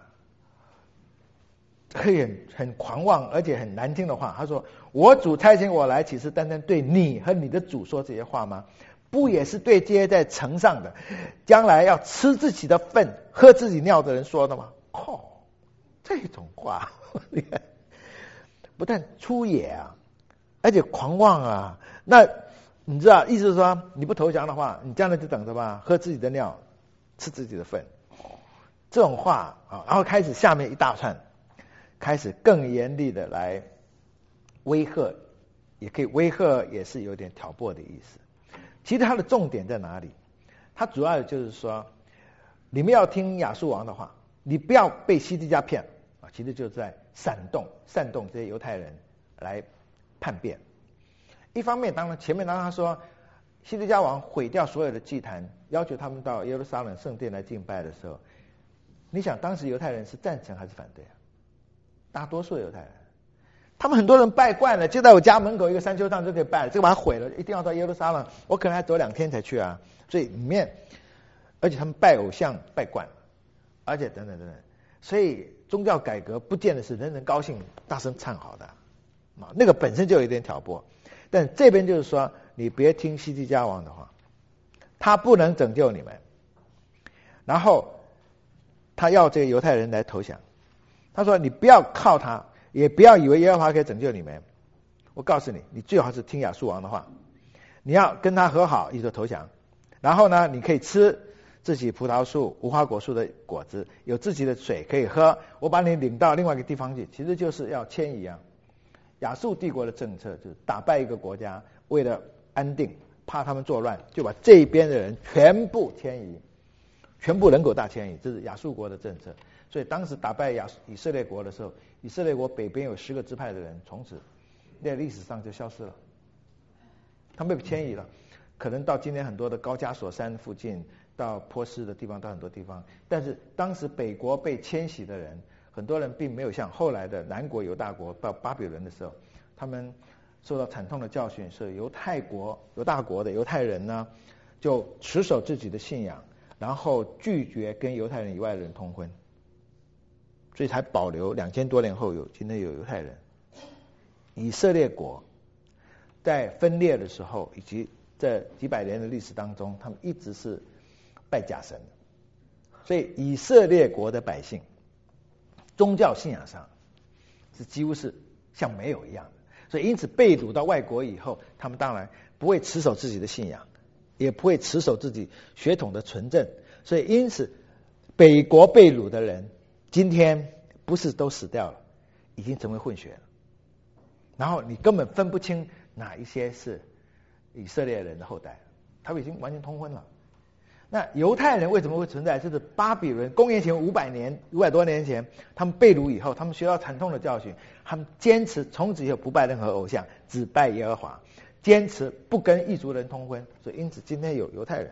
很狂妄，而且很难听的话。他说：“我主差遣我来，岂是单单对你和你的主说这些话吗？不也是对这些在城上的，将来要吃自己的粪、喝自己尿的人说的吗？”这种话，你看，不但粗野啊，而且狂妄啊。那你知道，意思是说，你不投降的话，你将来就等着吧，喝自己的尿，吃自己的粪。这种话啊，然后开始下面一大串，开始更严厉的来威吓，也可以威吓，也是有点挑拨的意思。其实它的重点在哪里？它主要就是说，你们要听亚述王的话，你不要被西底家骗啊。其实就是在煽动这些犹太人来叛变。一方面，当然前面他说西底家王毁掉所有的祭坛，要求他们到耶路撒冷圣殿来敬拜的时候，你想当时犹太人是赞成还是反对啊？大多数犹太人，他们很多人拜惯了，就在我家门口一个山丘上就可以拜了，这个把它毁了，一定要到耶路撒冷，我可能还走2天才去啊。所以里面，而且他们拜偶像拜惯了，而且等等，所以宗教改革不见得是人人高兴大声唱好的啊，那个本身就有一点挑拨。但这边就是说，你别听西底家王的话，他不能拯救你们。然后他要这个犹太人来投降，他说你不要靠他，也不要以为耶和华可以拯救你们。我告诉你，你最好是听亚述王的话，你要跟他和好，一起投降。然后呢，你可以吃自己葡萄树、无花果树的果子，有自己的水可以喝。我把你领到另外一个地方去，其实就是要迁移啊。亚述帝国的政策就是打败一个国家，为了安定，怕他们作乱，就把这边的人全部迁移，全部人口大迁移，这是亚述国的政策。所以当时打败以色列国的时候，以色列国北边有10个支派的人，从此在历史上就消失了，他们被迁移了，可能到今天很多的高加索山附近，到波斯的地方，到很多地方。但是当时北国被迁徙的人，很多人并没有像后来的南国犹大国到巴比伦的时候，他们受到惨痛的教训，是犹大国的犹太人呢，就持守自己的信仰，然后拒绝跟犹太人以外的人通婚，所以才保留2000多年后今天有犹太人。以色列国在分裂的时候，以及这几百年的历史当中，他们一直是拜假神的，所以以色列国的百姓宗教信仰上是几乎是像没有一样的，所以因此被掳到外国以后，他们当然不会持守自己的信仰，也不会持守自己血统的纯正，所以因此北国被掳的人今天不是都死掉了，已经成为混血了，然后你根本分不清哪一些是以色列人的后代，他们已经完全通婚了。那犹太人为什么会存在？就是巴比伦公元前500多年前，他们被掳以后，他们学到惨痛的教训，他们坚持从此以后不拜任何偶像，只拜耶和华，坚持不跟异族人通婚。所以因此今天有犹太人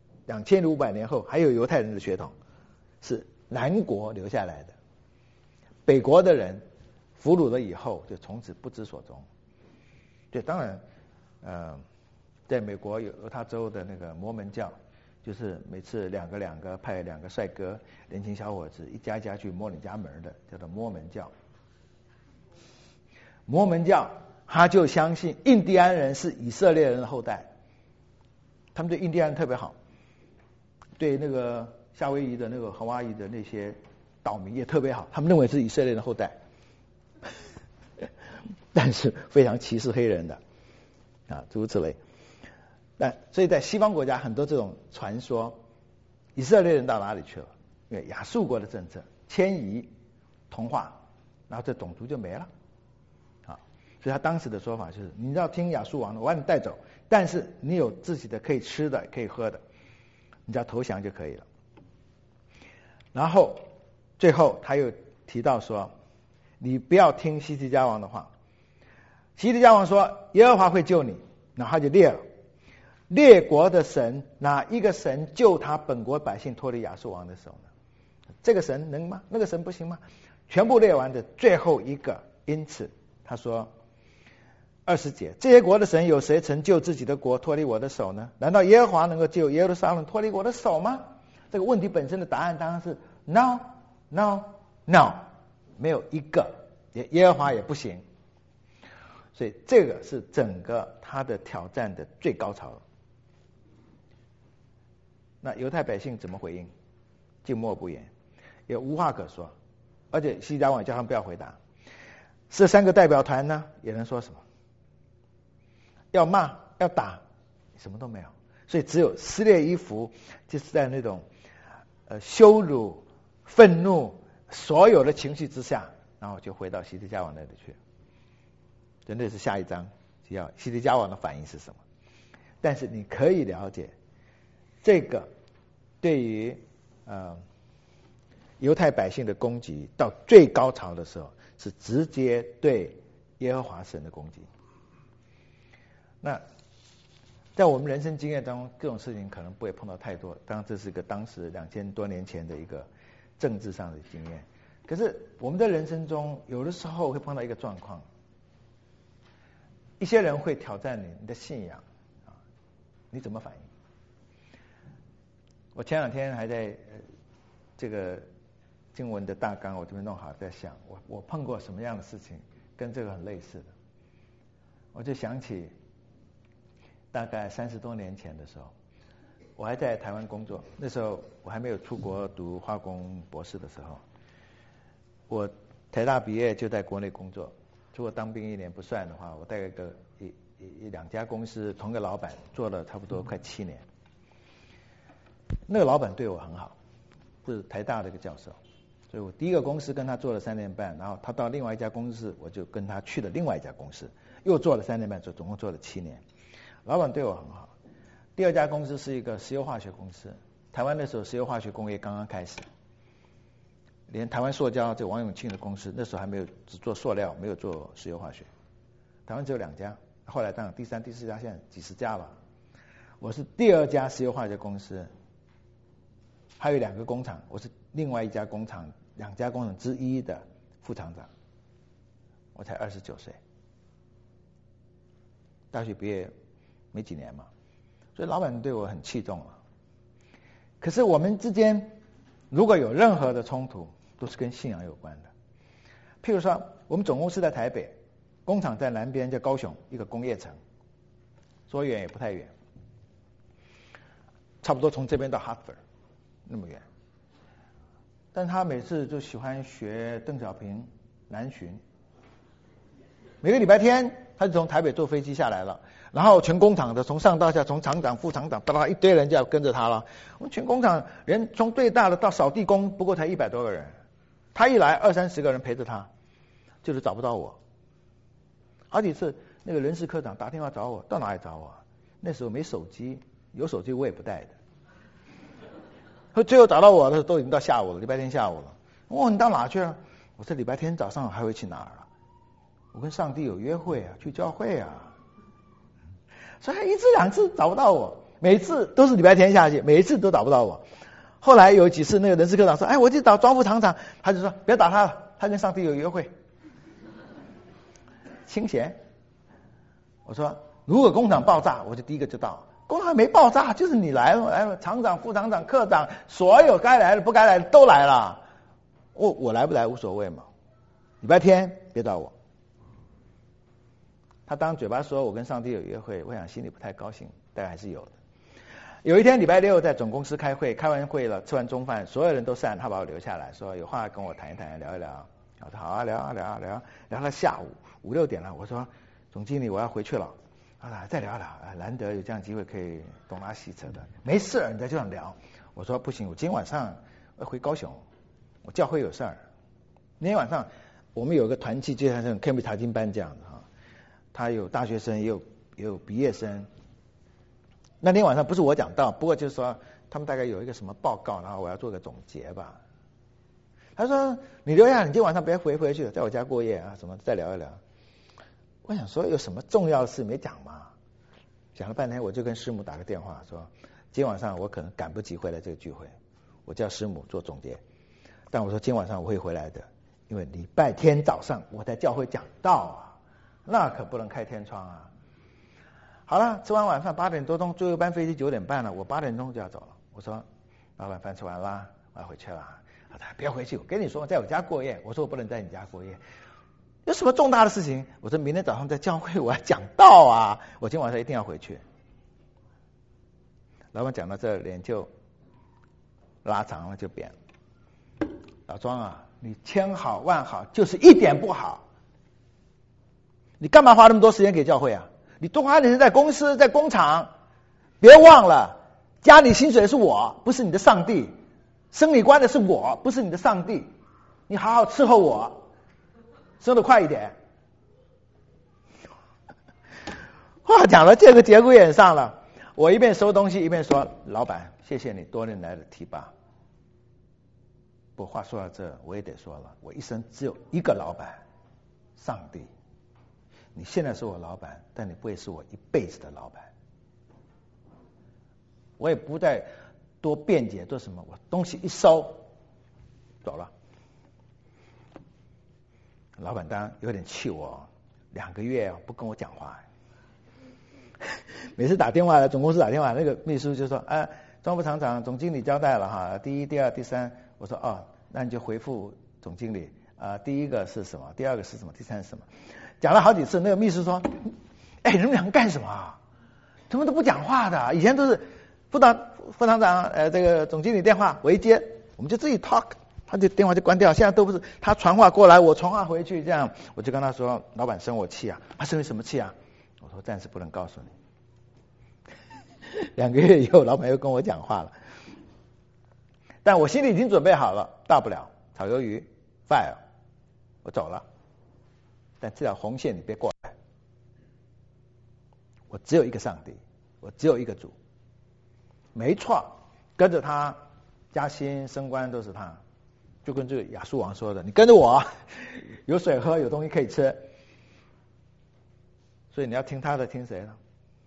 ，2500年后还有犹太人的血统，是南国留下来的。北国的人俘虏了以后，就从此不知所踪。对，当然，在美国有犹他州的那个摩门教，就是每次两个派2个帅哥年轻小伙子一家去摸你家门的，叫做摩门教。摩门教他就相信印第安人是以色列人的后代，他们对印第安人特别好，对那个夏威夷的那个夏威夷的那些岛民也特别好，他们认为是以色列人的后代，但是非常歧视黑人的啊，诸如此类。所以在西方国家很多这种传说，以色列人到哪里去了？因为亚述国的政策迁移同化，然后这种族就没了啊。所以他当时的说法就是，你要听亚述王的，我把你带走，但是你有自己的可以吃的可以喝的，你只要投降就可以了。然后最后他又提到说，你不要听西底家王的话。西底家王说耶和华会救你， 然后他就列了列国的神，哪一个神救他本国百姓脱离亚述王的手呢？这个神能吗？那个神不行吗？全部列完的最后一个，因此他说20节，这些国的神有谁曾救自己的国脱离我的手呢？难道耶和华能够救耶路撒冷脱离我的手吗？这个问题本身的答案当然是 no no no， 没有一个，耶和华也不行。所以这个是整个他的挑战的最高潮。那犹太百姓怎么回应？静默不言，也无话可说，而且西家王叫他们不要回答。这3个代表团呢，也能说什么？要骂要打，什么都没有。所以只有撕裂衣服，就是在那种羞辱、愤怒所有的情绪之下，然后就回到西底家王那里去。真的是下一章就要西底家王的反应是什么？但是你可以了解，这个对于犹太百姓的攻击到最高潮的时候，是直接对耶和华神的攻击。那在我们人生经验当中，这种事情可能不会碰到太多，当然这是个当时2000多年前的一个政治上的经验。可是我们在人生中有的时候会碰到一个状况，一些人会挑战你的信仰啊，你怎么反应？我前2天还在这个经文的大纲我这边弄好，在想我碰过什么样的事情跟这个很类似的，我就想起大概30多年前的时候，我还在台湾工作，那时候我还没有出国读化工博士的时候，我台大毕业就在国内工作，如果当兵1年不算的话，我带个2家公司同个老板做了差不多快7年。那个老板对我很好，是台大的一个教授，所以我第一个公司跟他做了3年半，然后他到另外一家公司，我就跟他去了另外一家公司，又做了3年半，总共做了7年。老板对我很好。第2家公司是一个石油化学公司，台湾那时候石油化学工业刚刚开始，连台湾塑胶这王永庆的公司那时候还没有，只做塑料，没有做石油化学。台湾只有2家，后来当然第3、第4家，现在几十家了。我是第2家石油化学公司，还有2个工厂，我是另外一家工厂2家工厂之一的副厂长，我才29岁，大学毕业没几年嘛，所以老板对我很器重了。可是我们之间如果有任何的冲突，都是跟信仰有关的。譬如说，我们总公司在台北，工厂在南边，叫高雄一个工业城，说远也不太远，差不多从这边到哈佛那么远。但他每次就喜欢学邓小平南巡，每个礼拜天他就从台北坐飞机下来了，然后全工厂的从上到下，从厂长、副厂长，一堆人就要跟着他了。我们全工厂人从最大的到扫地工，不过才100多个人，他一来20-30个人陪着他，就是找不到我。好几次那个人事科长打电话找我，到哪里找我？那时候没手机，有手机我也不带的。最后找到我的时候都已经到下午了，礼拜天下午了。你到哪去了？我说礼拜天早上还会去哪儿啊？我跟上帝有约会啊，去教会啊。所以1次2次找不到我，每次都是礼拜天下去，每一次都找不到我。后来有几次那个人事科长说，我去找庄副厂长，他就说别打他了，他跟上帝有约会。清闲。我说如果工厂爆炸，我就第一个就到。工厂还没爆炸，就是你来了，厂长、副厂长、科长，所有该来的不该来的都来了。我来不来无所谓嘛。礼拜天别找我。他当嘴巴说我跟上帝有约会，我想心里不太高兴，大概还是有的。有一天礼拜6在总公司开会，开完会了，吃完中饭，所有人都散，他把我留下来，说有话跟我谈一谈，聊一聊。我说好啊，聊到下午5-6点了。我说总经理，我要回去了。再聊聊，难得有这样机会可以东拉西扯的，没事你再这样聊。我说不行，我今天晚上要回高雄，我教会有事儿。那天晚上我们有一个团契，就像这种 Cambridge 查经班这样的哈，他有大学生，也有毕业生。那天晚上不是我讲道，不过就是说他们大概有一个什么报告，然后我要做个总结吧。他说你留下，你今天晚上别回去了，在我家过夜啊，什么再聊一聊。我想说有什么重要的事没讲吗？ 讲了半天，我就跟师母打个电话说，今晚上我可能赶不及回来这个聚会，我叫师母做总结。但我说今晚上我会回来的，因为礼拜天早上我在教会讲道啊，那可不能开天窗啊。好了，吃完晚饭8点多钟，最后一班飞机9点半了，我8点钟就要走了。我说老板饭吃完啦，我要回去了。他说别回去，我跟你说在我家过夜。我说我不能在你家过夜，有什么重大的事情？我说明天早上在教会我要讲道啊，我今晚上一定要回去。老板讲到这，脸就拉长了，就扁了。老庄啊，你千好万好，就是一点不好。你干嘛花那么多时间给教会啊？你多花点时间在公司、在工厂。别忘了，加你薪水的是我，不是你的上帝；升你官的是我，不是你的上帝。你好好伺候我，升得快一点。话讲了，这个节骨眼上了。我一边收东西一边说：“老板，谢谢你多年来的提拔。”不，话说到这，我也得说了，我一生只有一个老板，上帝。你现在是我老板，但你不会是我一辈子的老板。我也不再多辩解做什么，我东西一收走了。老板当然有点气我，2个月不跟我讲话。每次打电话来总公司打电话，那个秘书就说：“庄副厂长，总经理交代了哈，第一、第二、第三。”我说：“哦，那你就回复总经理第一个是什么？第二个是什么？第三是什么？”讲了好几次，那个秘书说：“哎，你们两个干什么？怎么都不讲话的？以前都是副厂长这个总经理电话我一接，我们就自己 talk， 他就电话就关掉。现在都不是他传话过来，我传话回去，这样我就跟他说：老板生我气啊，他生你什么气啊？我说暂时不能告诉你。2个月以后，老板又跟我讲话了，但我心里已经准备好了，大不了炒鱿鱼 fire， 我走了。但这条红线你别过来，我只有一个上帝，我只有一个主，没错，跟着他加薪升官都是他，就跟这个亚述王说的，你跟着我，有水喝，有东西可以吃，所以你要听他的，听谁呢？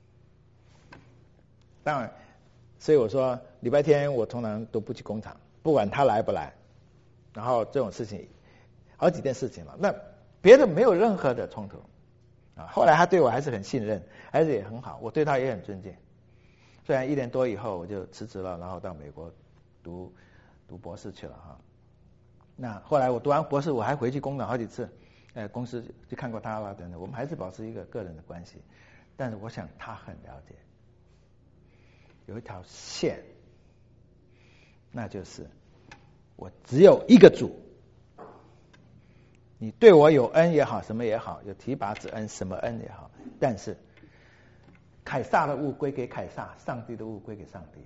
当然，所以我说礼拜天我通常都不去工厂，不管他来不来，然后这种事情好几件事情了，那别的没有任何的冲突啊。后来他对我还是很信任，还是也很好，我对他也很尊敬。虽然1年多以后我就辞职了，然后到美国读博士去了哈。那后来我读完博士，我还回去工厂好几次，公司去看过他啦等等，我们还是保持一个个人的关系。但是我想他很了解，有一条线，那就是我只有一个主。你对我有恩也好，什么也好，有提拔之恩，什么恩也好，但是凯撒的物归给凯撒，上帝的物归给上帝。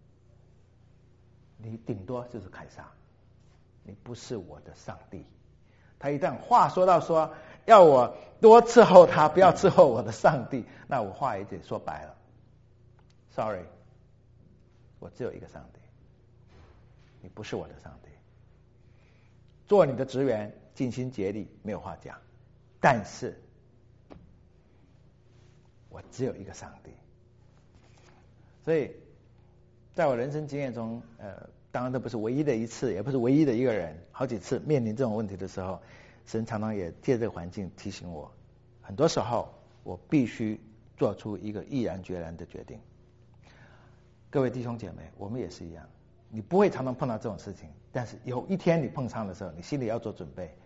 你顶多就是凯撒，你不是我的上帝。他一旦话说到说要我多伺候他，不要伺候我的上帝，那我话也得说白了 ，sorry， 我只有一个上帝，你不是我的上帝。做你的职员尽心竭力没有话讲，但是我只有一个上帝。所以在我人生经验中，当然这不是唯一的一次，也不是唯一的一个人，好几次面临这种问题的时候，神常常也借这个环境提醒我，很多时候我必须做出一个毅然决然的决定。各位弟兄姐妹，我们也是一样，你不会常常碰到这种事情，但是有一天你碰上的时候，你心里要做准备。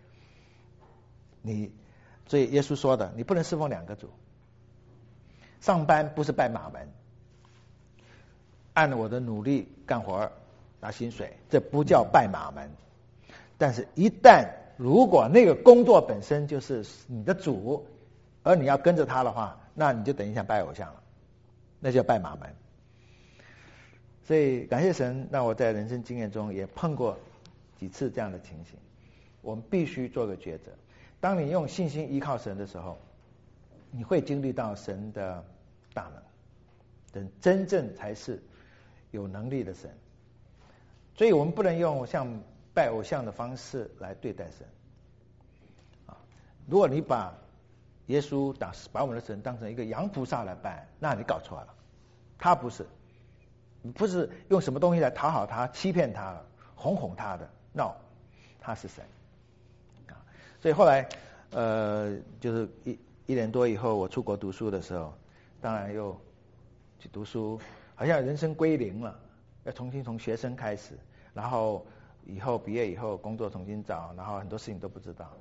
所以耶稣说的，你不能侍奉2个主。上班不是拜马门，按我的努力干活拿薪水，这不叫拜马门。但是一旦如果那个工作本身就是你的主，而你要跟着他的话，那你就等于像拜偶像了，那叫拜马门。所以感谢神，让我在人生经验中也碰过几次这样的情形。我们必须做个抉择。当你用信心依靠神的时候，你会经历到神的大能，神真正才是有能力的神。所以我们不能用像拜偶像的方式来对待神。如果你把耶稣把我们的神当成一个洋菩萨来拜，那你搞错了。他不是用什么东西来讨好他、欺骗他、哄他的 ，no， 他是神。所以后来就是一年多以后，我出国读书的时候，当然又去读书，好像人生归零了，要重新从学生开始，然后以后毕业以后工作重新找，然后很多事情都不知道。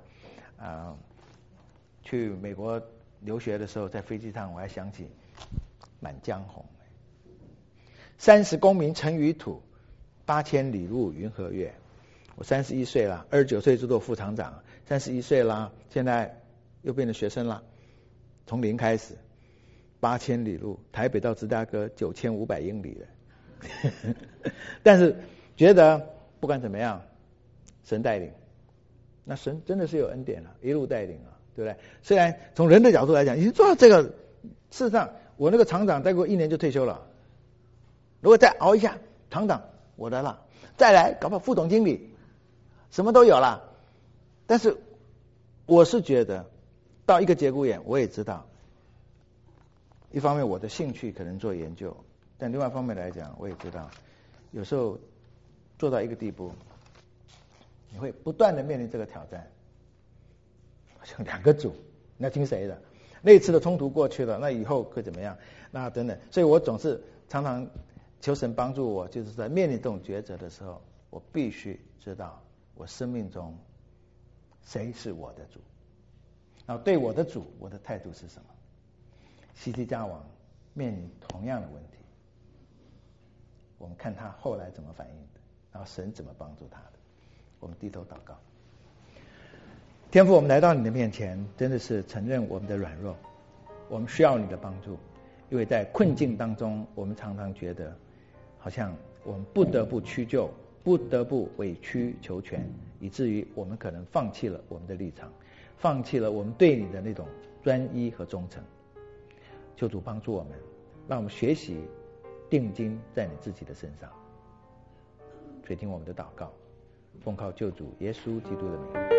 去美国留学的时候，在飞机上我还想起《满江红》，30功名尘与土，8000里路云和月。我31岁了，29岁就做副厂长，31岁啦，现在又变成学生了，从零开始，8000里路，台北到芝加哥9500英里的。但是觉得不管怎么样，神带领，那神真的是有恩典了，一路带领啊，对不对？虽然从人的角度来讲，你做到这个，事实上我那个厂长再过1年就退休了，如果再熬一下，厂长我来了，再来搞不好副总经理，什么都有了。但是我是觉得到一个节骨眼，我也知道，一方面我的兴趣可能做研究，但另外一方面来讲，我也知道有时候做到一个地步，你会不断的面临这个挑战，好像2个组，你要听谁的？那一次的冲突过去了，那以后会怎么样？那等等，所以我总是常常求神帮助我，就是在面临这种抉择的时候，我必须知道我生命中谁是我的主，然后对我的主，我的态度是什么？希西家王面临同样的问题，我们看他后来怎么反应的，然后神怎么帮助他的。我们低头祷告。天父，我们来到你的面前，真的是承认我们的软弱，我们需要你的帮助，因为在困境当中，我们常常觉得好像我们不得不屈就，不得不委曲求全，以至于我们可能放弃了我们的立场，放弃了我们对你的那种专一和忠诚。求主帮助我们，让我们学习定睛在你自己的身上。垂听我们的祷告，奉靠救主耶稣基督的名。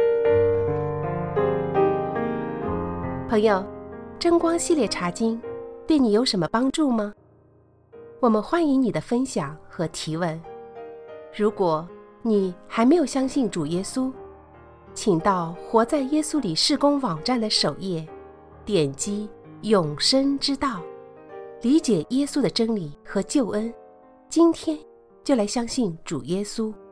朋友，真光系列查经对你有什么帮助吗？我们欢迎你的分享和提问。如果你还没有相信主耶稣，请到活在耶稣里事工网站的首页，点击永生之道，理解耶稣的真理和救恩。今天就来相信主耶稣。